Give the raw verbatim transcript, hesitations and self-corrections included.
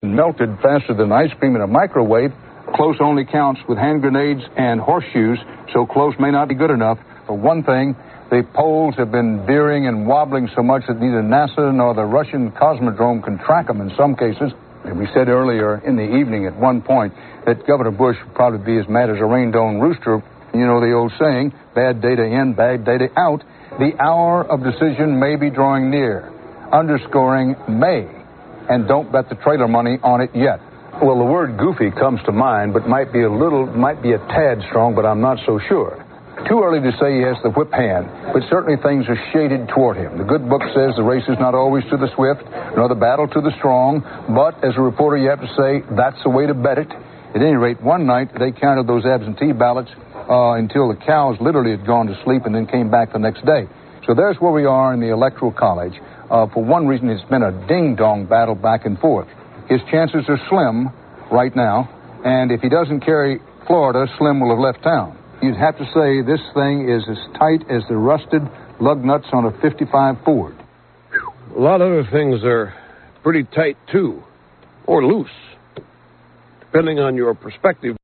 melted faster than ice cream in a microwave. Close only counts with hand grenades and horseshoes, so close may not be good enough. For one thing, the poles have been veering and wobbling so much that neither NASA nor the Russian Cosmodrome can track them in some cases. And we said earlier in the evening at one point that Governor Bush would probably be as mad as a rain-down rooster. You know the old saying, bad data in, bad data out. The hour of decision may be drawing near, underscoring may, and don't bet the trailer money on it yet. Well, the word goofy comes to mind, but might be a little, might be a tad strong, but I'm not so sure. Too early to say he has the whip hand, but certainly things are shaded toward him. The good book says the race is not always to the swift, nor the battle to the strong, but as a reporter you have to say that's the way to bet it. At any rate, one night they counted those absentee ballots uh, until the cows literally had gone to sleep and then came back the next day. So there's where we are in the Electoral College. Uh, for one reason, it's been a ding-dong battle back and forth. His chances are slim right now, and if he doesn't carry Florida, Slim will have left town. You'd have to say this thing is as tight as the rusted lug nuts on a fifty-five Ford. A lot of other things are pretty tight, too, or loose, depending on your perspective.